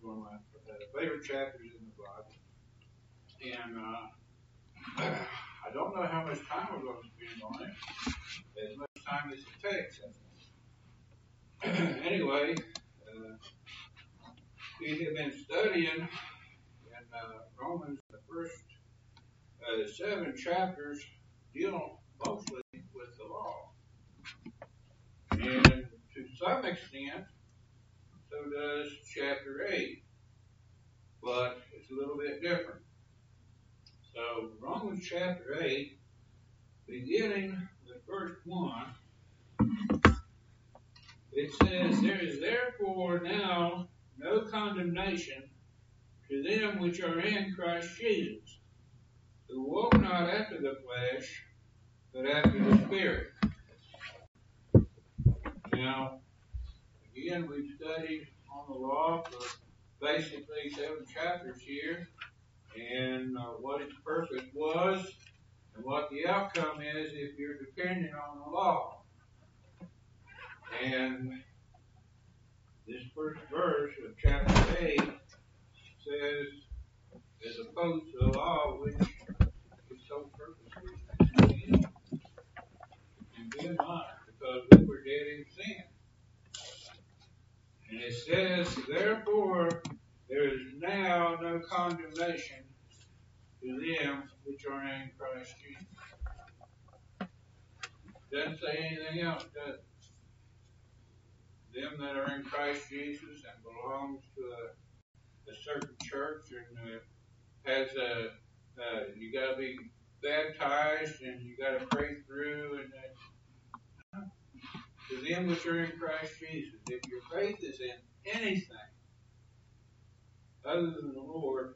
one of my favorite chapters in the Bible. And I don't know how much time we're going to spend on it, as much time as it takes. Anyway, we have been studying in Romans. The first 7 chapters deal mostly with the law. And to some extent, so does chapter 8. But it's a little bit different. So Romans chapter 8, beginning the first one, it says, "There is therefore now no condemnation to them which are in Christ Jesus, who walk not after the flesh, but after the Spirit." Now, again, we've studied on the law for basically 7 chapters here, and what its purpose was, and what the outcome is if you're dependent on the law. And this first verse of chapter 8 says, as opposed to the law, which is so purposely and good not, because we were dead in sin. And it says, therefore, there is now no condemnation to them which are in Christ Jesus. Doesn't say anything else, does it? Them that are in Christ Jesus and belongs to a certain church and has you got to be baptized and you got to pray through, and to them which are in Christ Jesus. If your faith is in anything other than the Lord,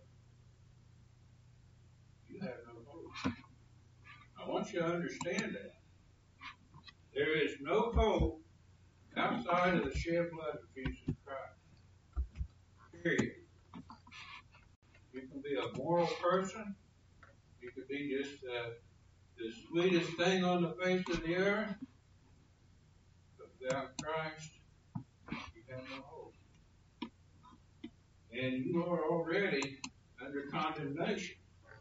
you have no hope. I want you to understand that. There is no hope outside of the shed blood of Jesus Christ. Period. You can be a moral person. You could be just the sweetest thing on the face of the earth. But without Christ, you have no hope. And you are already under condemnation.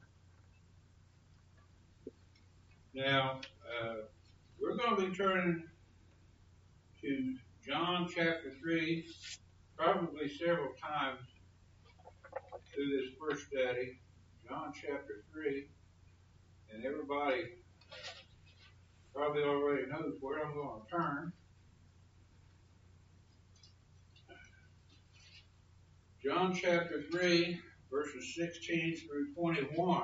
Now, we're going to be turning to John chapter 3 probably several times through this first study. John chapter 3. And everybody probably already knows where I'm going to turn. John chapter 3, verses 16 through 21.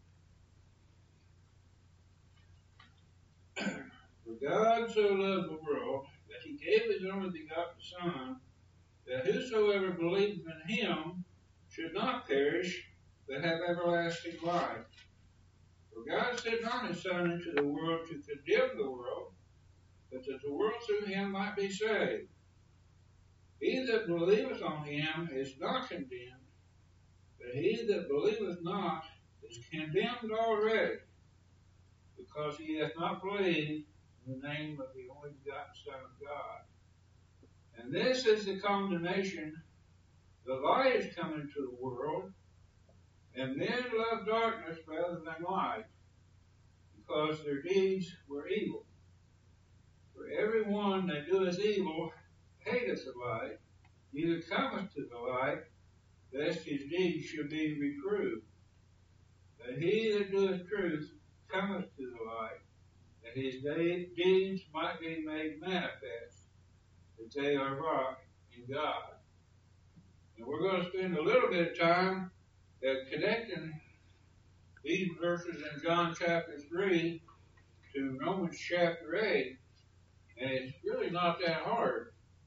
For God so loved the world that he gave his only begotten Son, that whosoever believeth in him should not perish, but have everlasting life. For God sent not his Son into the world to condemn the world, but that the world through him might be saved. He that believeth on him is not condemned, but he that believeth not is condemned already, because he hath not believed in the name of the only begotten Son of God. And this is the condemnation: the light is come into the world, and men love darkness rather than light, because their deeds were evil. For every one that doeth evil hateth the light, neither cometh to the light, lest his deeds should be reproved. But he that doeth truth cometh to the light, that his deeds might be made manifest, that they are wrought in God. And we're going to spend a little bit of time connecting these verses in John chapter 3 to Romans chapter 8. And it's really not that hard.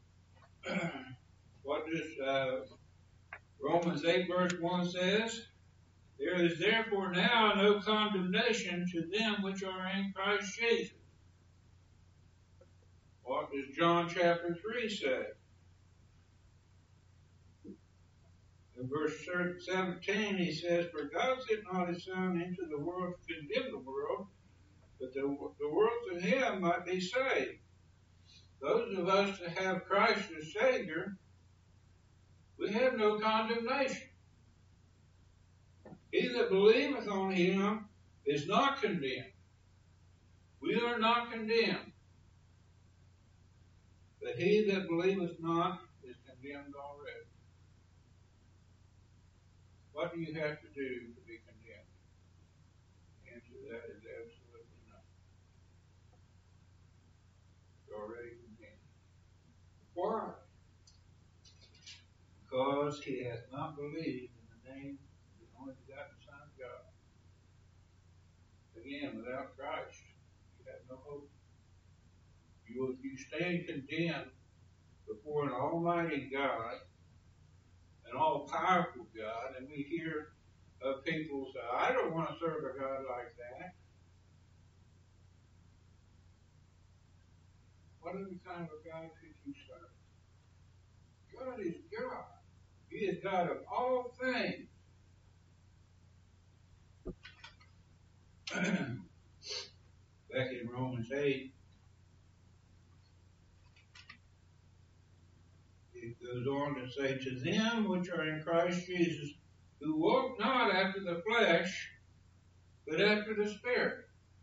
What does Romans 8 verse 1 says? There is therefore now no condemnation to them which are in Christ Jesus. What does John chapter 3 say? In verse 17 he says, For God sent not his Son into the world to condemn the world, but the world through him might be saved. Those of us that have Christ as Savior, we have no condemnation. He that believeth on him is not condemned. We are not condemned. But he that believeth not is condemned already. What do you have to do to be condemned? The answer to that is absolutely nothing. You're already condemned. Why? Because he hath not believed in the name of the only begotten Son of God. Again, without Christ, you have no hope. You stand condemned before an almighty God, an all-powerful God, and we hear of people say, I don't want to serve a God like that. What other kind of God could you serve? God is God. He is God of all things. Back in Romans 8, it goes on to say, to them which are in Christ Jesus, who walk not after the flesh, but after the Spirit.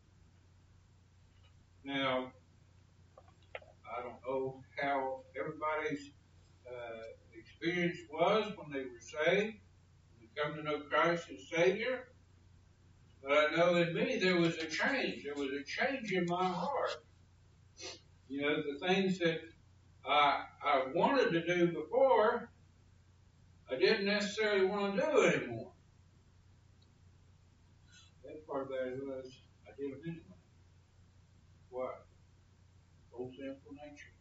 Now, I don't know how everybody's experience was when they were saved, when they come to know Christ as Savior. But I know in me there was a change. There was a change in my heart. You know, the things that I wanted to do before, I didn't necessarily want to do anymore. That part of that was, I did them anyway. Why? Old sinful nature.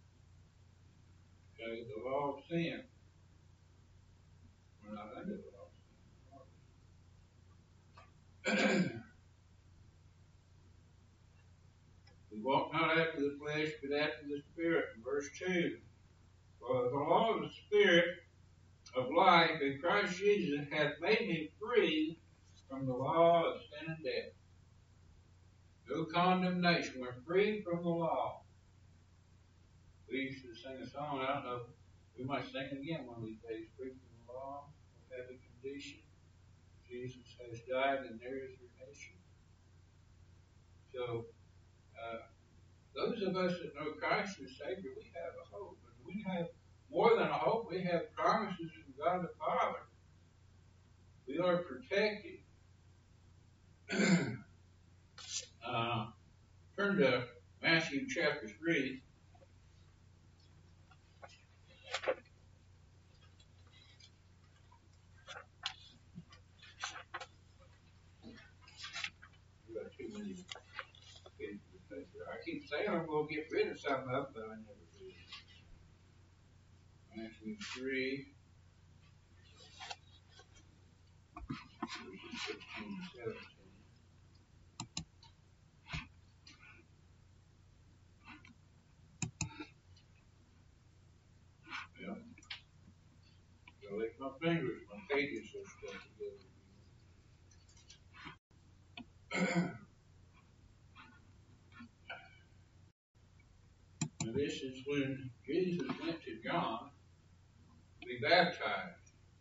Okay, the law of sin. We're not under the law of sin. We walk not after the flesh, but after the Spirit. In verse 2. For the law of the Spirit of life in Christ Jesus hath made me free from the law of sin and death. No condemnation. We're free from the law. We used to sing a song, I don't know, we might sing it again one of these days. Free from the law of heavy condition. Jesus has died and there is remission. So, those of us that know Christ as Savior, we have a hope. And we have more than a hope. We have promises from God the Father. We are protected. Turn to Matthew chapter 3. We've got too many pages of paper. I keep saying I'm going to get rid of some of them, but I never do. Matthew 3, verses 16 and 17. Yeah. Gotta lick my fingers. My pages are stuck together. Now this is when Jesus went to John to be baptized.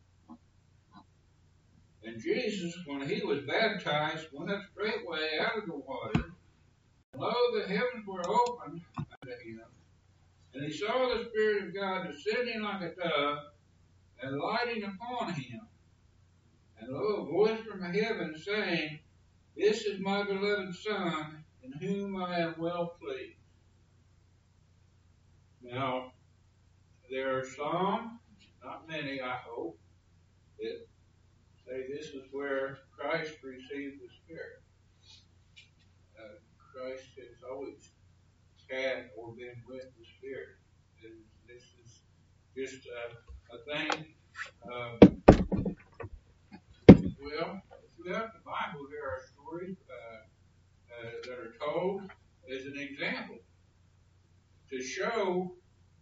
And Jesus, when he was baptized, went up straightway out of the water. And lo, the heavens were opened unto him. And he saw the Spirit of God descending like a dove and lighting upon him. And lo, a voice from heaven saying, This is my beloved Son, in whom I am well pleased. Now, there are some, not many, I hope, that say this is where Christ received the Spirit. Christ has always had or been with the Spirit. And this is just a thing. Well, throughout the Bible, there are stories that are told as an example to show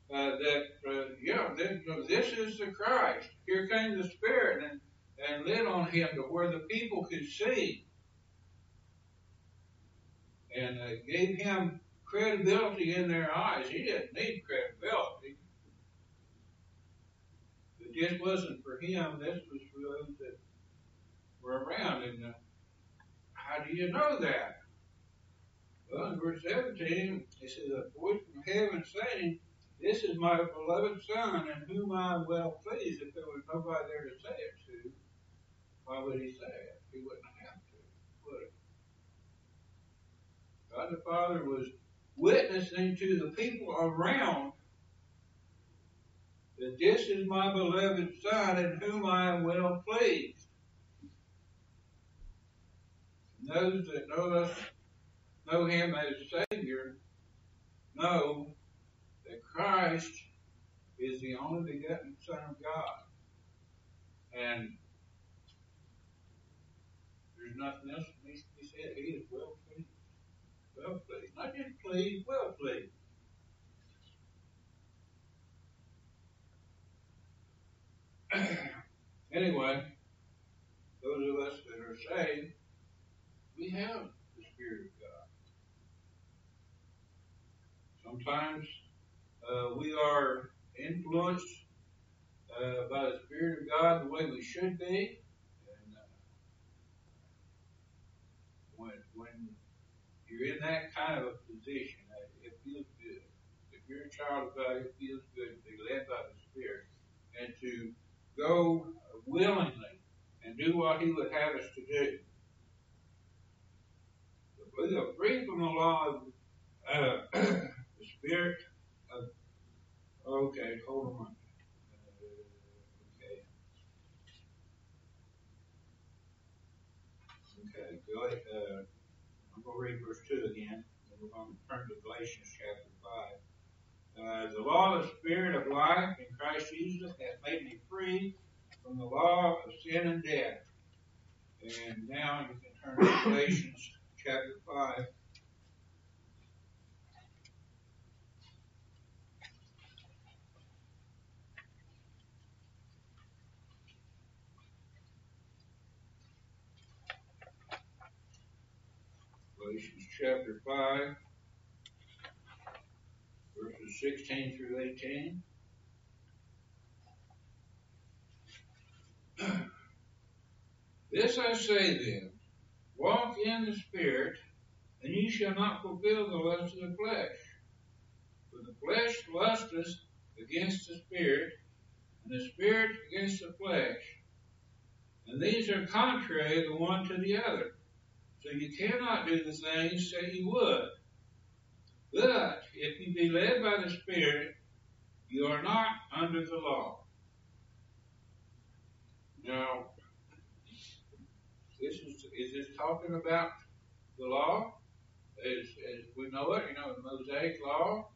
this is the Christ. Here came the Spirit and lit on him to where the people could see. And gave him credibility in their eyes. He didn't need credibility. But this wasn't for him. This was for those that were around. And how do you know that? Well, in verse 17, it says, a voice from heaven saying, this is my beloved Son, in whom I am well pleased. If there was nobody there to say it to, why would he say it? He wouldn't have to, would he? God the Father was witnessing to the people around that this is my beloved Son, in whom I am well pleased. And those that know him as Savior know that Christ is the only begotten Son of God. And there's nothing else that needs to be said. He is well pleased. Well pleased. Not just pleased, well pleased. Anyway, those of us that are saved, we have the Spirit of God. Sometimes we are influenced by the Spirit of God the way we should be. And when you're in that kind of a position, it feels good. If you're a child of God, it feels good to be led by the Spirit and to go willingly and do what He would have us to do. We are free from the law of the Spirit of. Okay, hold on. Okay, go ahead. I'm going to read verse 2 again. And we're going to turn to Galatians chapter 5. The law of the Spirit of life in Christ Jesus hath made me free from the law of sin and death. And now you can turn to Galatians chapter 5. Galatians chapter 5, verses 16 through 18. This I say then, walk in the Spirit, and ye shall not fulfill the lust of the flesh. For the flesh lusteth against the Spirit, and the Spirit against the flesh. And these are contrary the one to the other. So you cannot do the things that you would. But if you be led by the Spirit, you are not under the law. Now, is this talking about the law as we know it, the Mosaic law?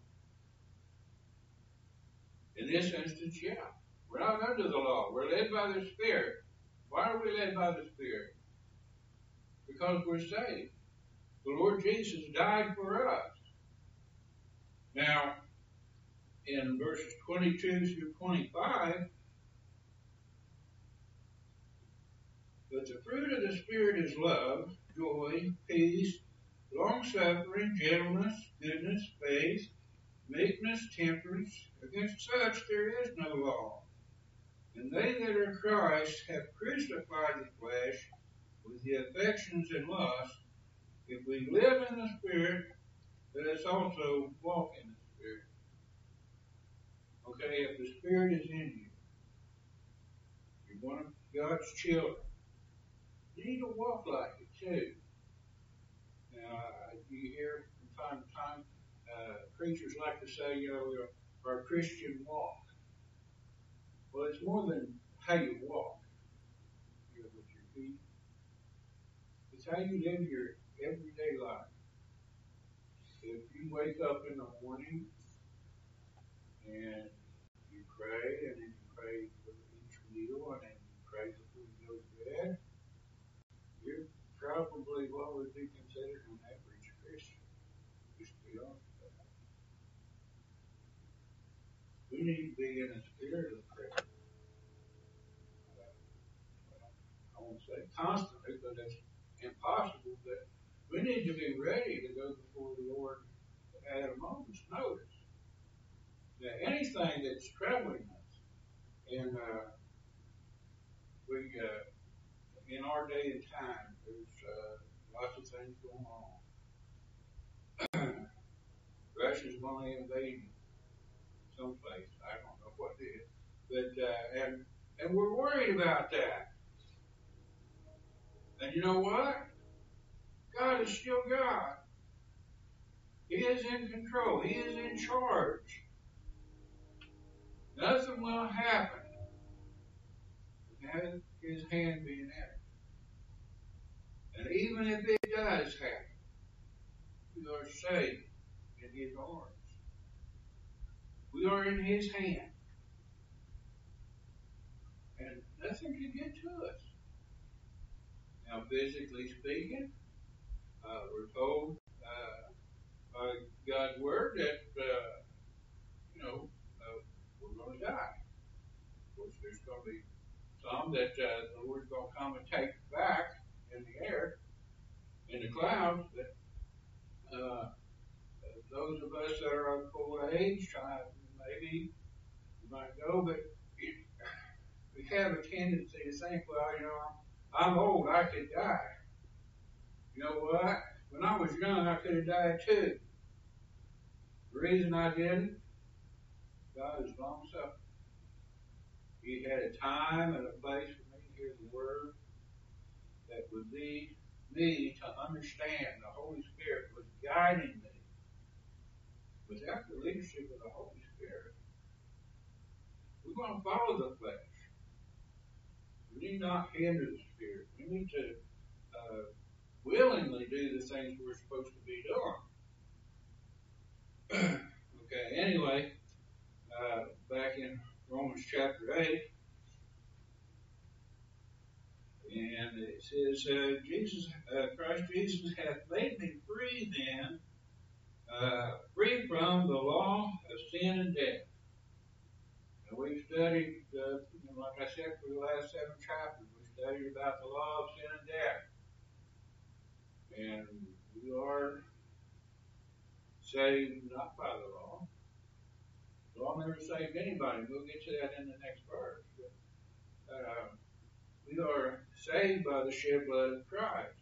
In this instance, yeah. We're not under the law. We're led by the Spirit. Why are we led by the Spirit? Because we're saved. The Lord Jesus died for us. Now, in verses 22 through 25, but the fruit of the Spirit is love, joy, peace, long-suffering, gentleness, goodness, faith, meekness, temperance. Against such there is no law. And they that are Christ have crucified the flesh with the affections and lusts. If we live in the Spirit, let us also walk in the Spirit. Okay, if the Spirit is in you, you're one of God's children, you need to walk like it too. Now, you hear from time to time, preachers like to say, our Christian walk. Well, it's more than how you walk, with your feet. It's how you live your everyday life. If you wake up in the morning and you pray, and then you pray for each meal, and then you pray before you go to bed, you're probably what would be considered an average Christian. Just to be honest with that. We need to be in a spirit of prayer. I won't say constantly, but it's impossible. But we need to be ready to go before the Lord at a moment's notice. Now, anything that's troubling us, And we, in our day and time, there's lots of things going on. Russia's going to invade someplace. I don't know what it is. But, and we're worried about that. And you know what? God is still God. He is in control. He is in charge. Nothing will happen without His hand being in it. And even if it does happen, we are safe in His arms. We are in His hand. And nothing can get to us. Now, physically speaking, we're told by God's Word that, we're going to die. Of course, there's going to be some that the Lord's going to come and take back in the air, in the clouds. But those of us that are of full age, maybe we might go, but we have a tendency to think, well, I'm old, I could die. You know what? When I was young, I could have died too. The reason I didn't, God is long suffering. He had a time and a place for me to hear the Word that would lead me to understand the Holy Spirit was guiding me. Without the leadership of the Holy Spirit, we're going to follow the flesh. We need not hinder the Spirit. We need to willingly do the things we're supposed to be doing. Okay, anyway, back in Romans chapter 8, and it says, Christ Jesus hath made me free then, free from the law of sin and death. And we've studied, like I said, for the last 7 chapters, we studied about the law of sin and death. And we are saved not by the law. The law never saved anybody. We'll get to that in the next verse. But, we are saved by the shed blood of Christ.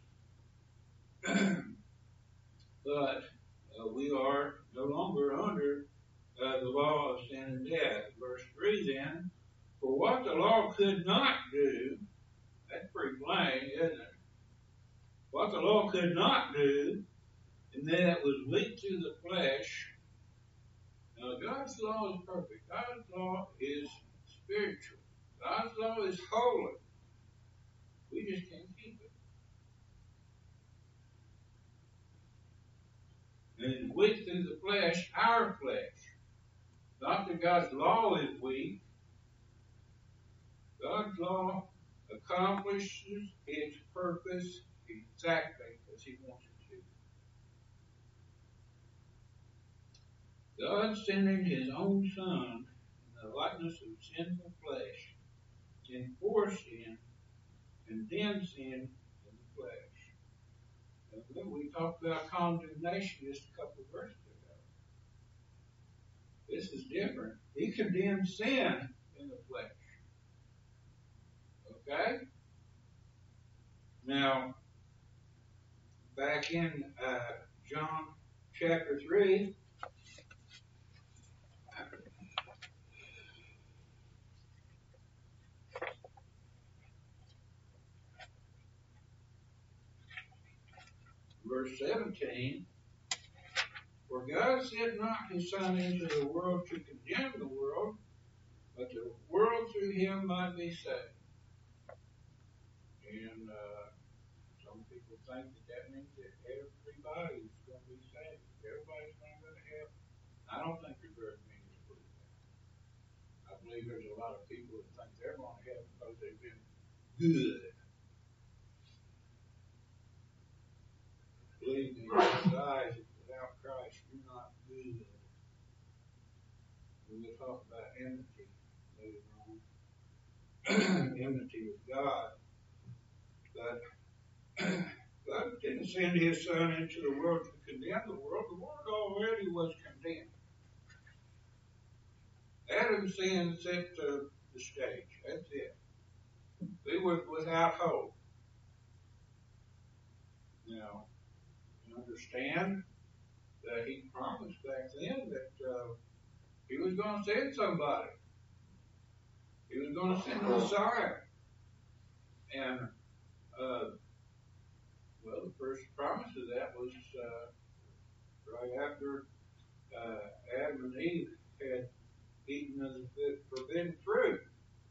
But we are no longer under the law of sin and death. Verse 3 then, for what the law could not do, that's pretty plain, isn't it? What the law could not do, and that it was weak through the flesh. Now, God's law is perfect. God's law is spiritual. God's law is holy. We just can't keep it. And it's weak through the flesh, our flesh. Not that God's law is weak. God's law accomplishes its purpose exactly as He wants it to. God sending His own Son in the likeness of sinful flesh, sin for sin, condemned sin in the flesh. And then we talked about condemnation just a couple of verses ago. This is different. He condemned sin in the flesh. Okay? Now, back in John chapter 3, verse 17, for God sent not His Son into the world to condemn the world, but the world through Him might be saved. And some people think that means that everybody is going to be saved. Everybody's going to go to heaven. I don't think there's very many that believe that. I believe there's a lot of people that think they're going to heaven because they've been good. Believe me, guys, without Christ, you're not good. We'll talk about enmity later on. Enmity with God. But God didn't send His Son into the world to condemn the world. The world already was condemned. Adam's sin set the stage. That's it. They were without hope. Now, you understand that he promised back then that he was going to send somebody. He was going to send the Messiah. And, well, the first promise of that was right after Adam and Eve had eaten of the forbidden fruit.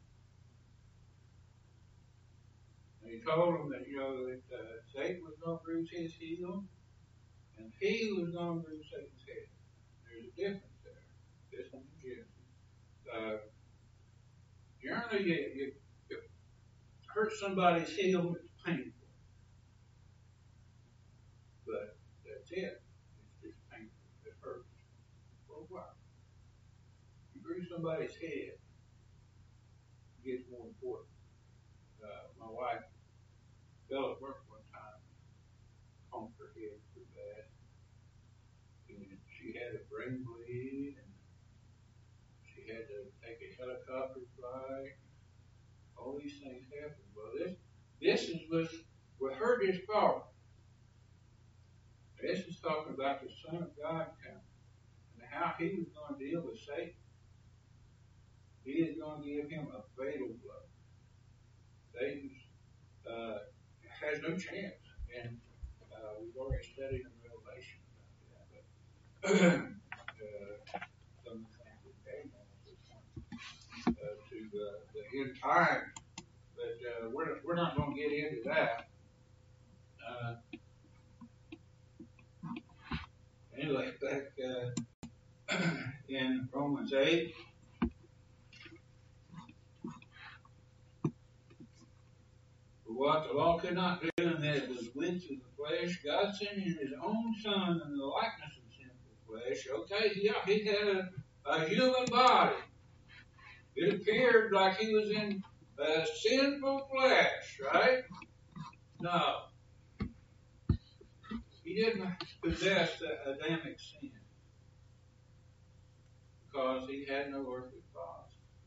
And he told them that, that Satan was going to bruise his heel, and he was going to bruise Satan's head. There's a difference there. This one in Genesis. Generally, you hurt somebody's heel, it's painful. But that's it. It's just painful. It hurts. For a while. You bruise somebody's head, it gets more important. My wife fell at work one time, conked her head pretty bad. And she had a brain bleed, and she had to take a helicopter flight. All these things happened. Well, this is with her just falling. This is talking about the Son of God coming and how he was going to deal with Satan. He is going to give him a fatal blow. Satan has no chance, and we've already studied in Revelation about that. But some of the things that came on to the end time, but we're not going to get into that. Anyway, back in Romans 8. For what the law could not do, and that it was weak through the flesh, God sending his own Son in the likeness of sinful flesh. Okay, yeah, he had a human body. It appeared like he was in sinful flesh, right? No. He didn't possess the Adamic sin because he had no earthly father.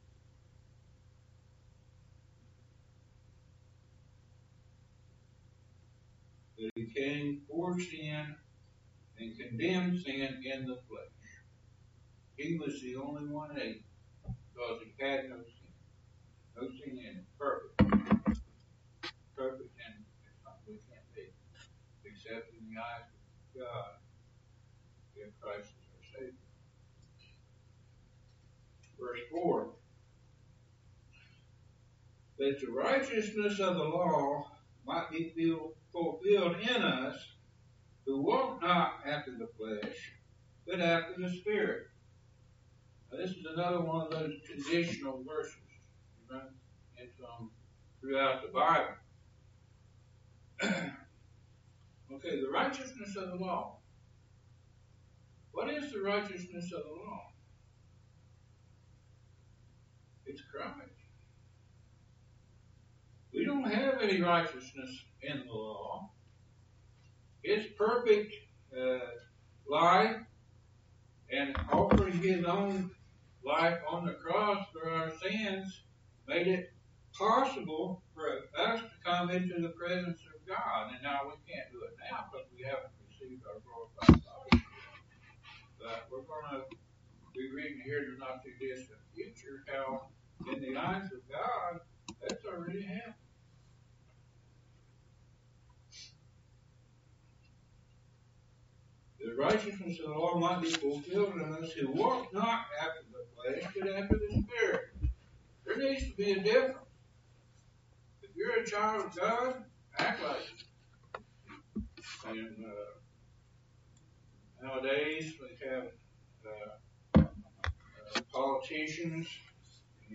But he came for sin and condemned sin in the flesh. He was the only one able because he had no sin. No sin in him. Perfect. Perfect, and we can't be. Except in the eyes of God, if Christ is our Savior. Verse 4. That the righteousness of the law might be fulfilled in us who walk not after the flesh, but after the Spirit. Now, this is another one of those conditional verses you run into them throughout the Bible. Okay, the righteousness of the law. What is the righteousness of the law? It's Christ. We don't have any righteousness in the law. His perfect life and offering his own life on the cross for our sins made it possible for us to come into the presence of God. And now we can't do it now because we haven't received our glorified body. But we're going to be reading here in the not too distant future how in the eyes of God that's already happened. The righteousness of the law might be fulfilled in us who walk not after the flesh, but after the Spirit. There needs to be a difference. If you're a child of God, act like it. And nowadays we have politicians and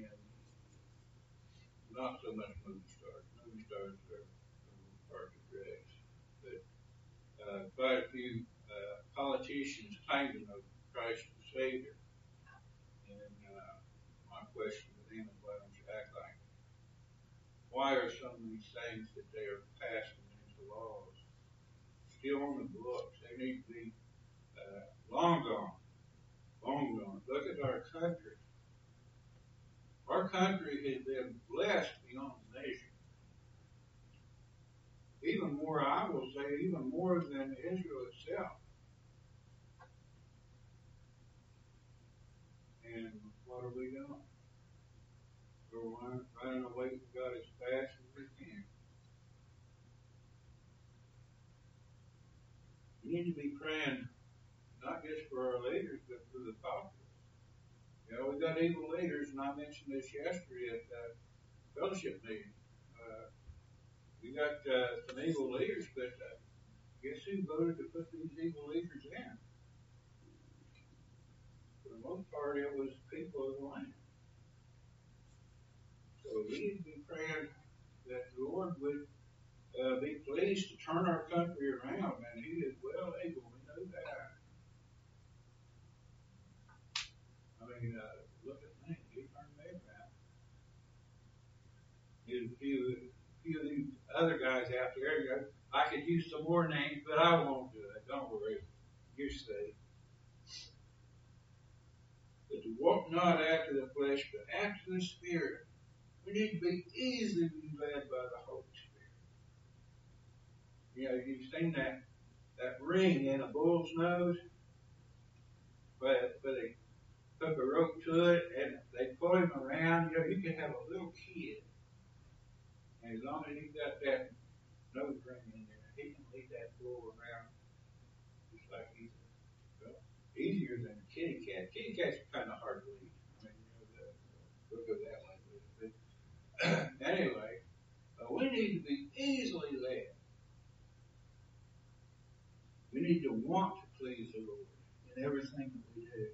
not so much movie stars. Movie stars are hard to dress. But quite a few politicians claim to know Christ as Savior. And my question to them is, why don't you act like it? Why are some of these things that they are passing into laws still on the books? They need to be long gone. Long gone. Look at our country. Our country has been blessed beyond measure. Even more, I will say, even more than Israel itself. And what are we doing? We're running away from God as fast as we can. We need to be praying not just for our leaders, but for the populace. You know, we got evil leaders, and I mentioned this yesterday at fellowship meeting. We got some evil leaders, but guess who voted to put these evil leaders in? For the most part, it was people of the land. So we need to be praying that the Lord would be pleased to turn our country around, and He is well able. We know that. I mean, look at me. He turned me around. There's a few of these other guys out there. You know, I could use some more names, but I won't do it. Don't worry. You're safe. But to walk not after the flesh, but after the Spirit. We need to be easily led by the Holy Spirit. You know, you've seen that ring in a bull's nose, where they hook a rope to it and they pull him around. You know, you can have a little kid, and as long as he's got that nose ring in there, he can lead that bull around just like he's easier than a kitty cat. Kitty cats are kind of hard to lead. I mean, you know, we'll go that way with it. But anyway, we need to be easily led. We need to want to please the Lord in everything that we do.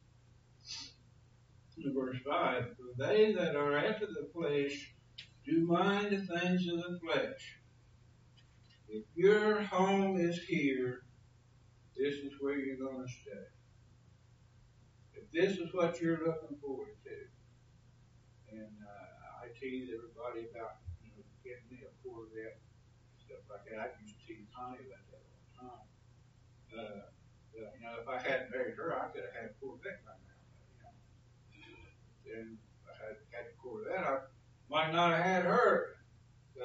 In verse 5, for they that are after the flesh do mind the things of the flesh. If your home is here, this is where you're going to stay. If this is what you're looking forward to. And I tease everybody about, you know, getting me a Corvette and stuff like that. I used to tease Connie about that all the time. You know, if I hadn't married her, I could have had a Corvette by now. You know. And if I had a Corvette, I might not have had her. So,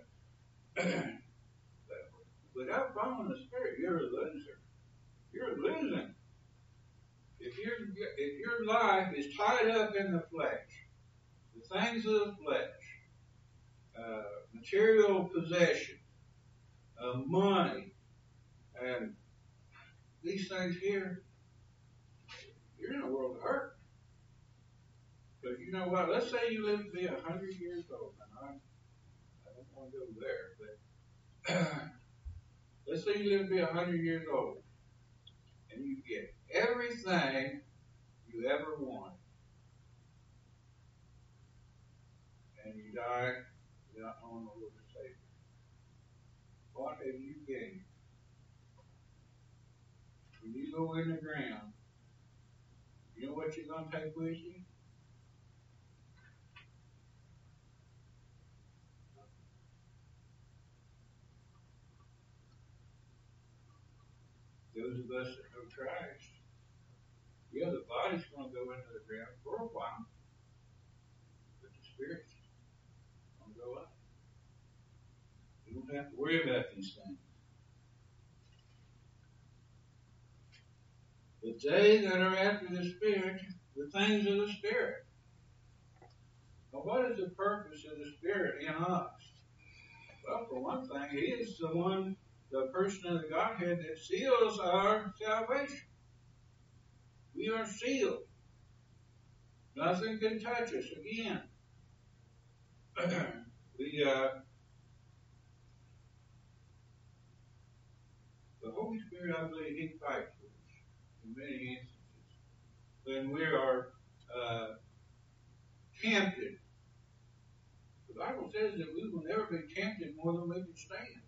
without following the Spirit, you're a loser. You're losing. If your life is tied up in the flesh, the things of the flesh, material possession, money, and these things here, you're in a world of hurt. Because you know what? Let's say you live to be 100 years old. And I don't want to go there, but let's say you live to be 100 years old, and you get everything you ever wanted, and you die without knowing the Lord and Savior. What have you gained? When you go in the ground, you know what you're going to take with you? Those of us that know Christ, yeah, the body's going to go into the ground for a while, but the spirit's going to go up. You don't have to worry about these things. But they that are after the Spirit, the things of the Spirit. Now, what is the purpose of the Spirit in us? Well, for one thing, He is the person of the Godhead that seals our salvation. We are sealed. Nothing can touch us again. The Holy Spirit, I believe, He fights for us in many instances. When we are tempted, the Bible says that we will never be tempted more than we can stand.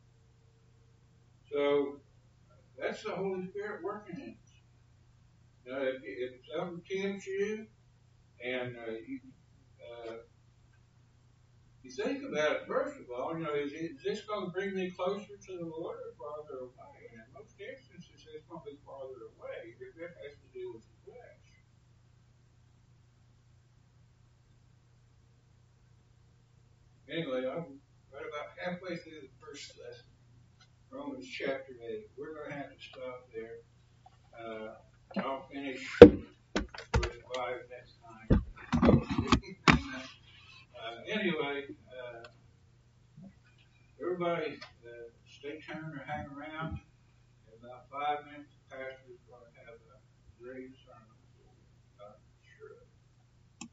So that's the Holy Spirit working in us. If something tempts you, and you think about it, first of all, you know, is this going to bring me closer to the Lord or farther away? And in most instances, it's going to be farther away if it has to do with the flesh. Anyway, I'm right about halfway through the first lesson, Romans chapter 8. We're going to have to stop there. I'll finish verse 5 next time. Anyway, everybody stay tuned or hang around. In about 5 minutes, the pastor is going to have a great sermon.